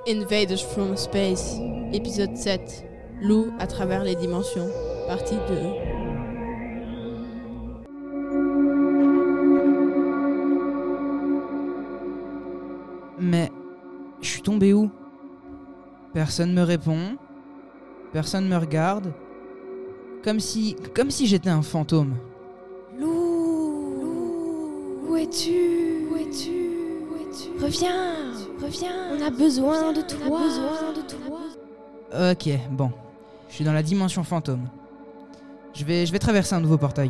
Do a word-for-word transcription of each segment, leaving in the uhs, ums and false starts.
Invaders from Space, épisode sept. Lou à travers les dimensions, partie deux. Mais je suis tombé où? Personne me répond, personne me regarde, comme si, comme si j'étais un fantôme. Lou, Lou, où es-tu? Où es-tu? Où es-tu? Reviens, reviens. On a besoin de toi. On a besoin de toi. Ok, bon, je suis dans la dimension fantôme. Je vais, je vais traverser un nouveau portail.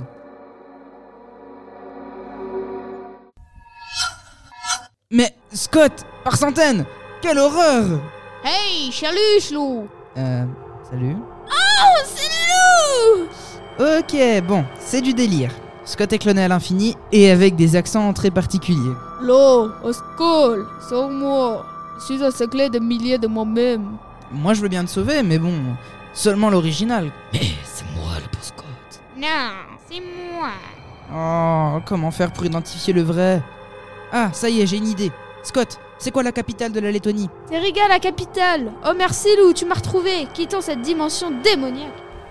Mais Scott, par centaines, quelle horreur! Hey, chaluche, Lou! Euh, salut. Oh, c'est Lou! Ok, bon, c'est du délire. Scott est cloné à l'infini et avec des accents très particuliers. Lou, au secours, sauve-moi. Je suis un secret de milliers de moi-même. Moi je veux bien te sauver, mais bon, seulement l'original. Mais c'est moi le beau Scott. Non, c'est moi. Oh, comment faire pour identifier le vrai? Ah, ça y est, j'ai une idée. Scott, c'est quoi la capitale de la Lettonie? C'est Riga, la capitale. Oh merci Lou, tu m'as retrouvé. Quittons cette dimension démoniaque.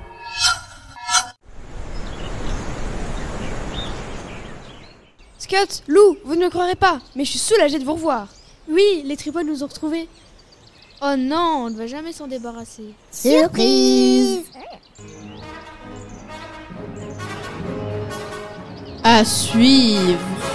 Scott, Lou, vous ne me croirez pas, mais je suis soulagée de vous revoir. Oui, les tripodes nous ont retrouvés. Oh non, on ne va jamais s'en débarrasser. Surprise! À suivre.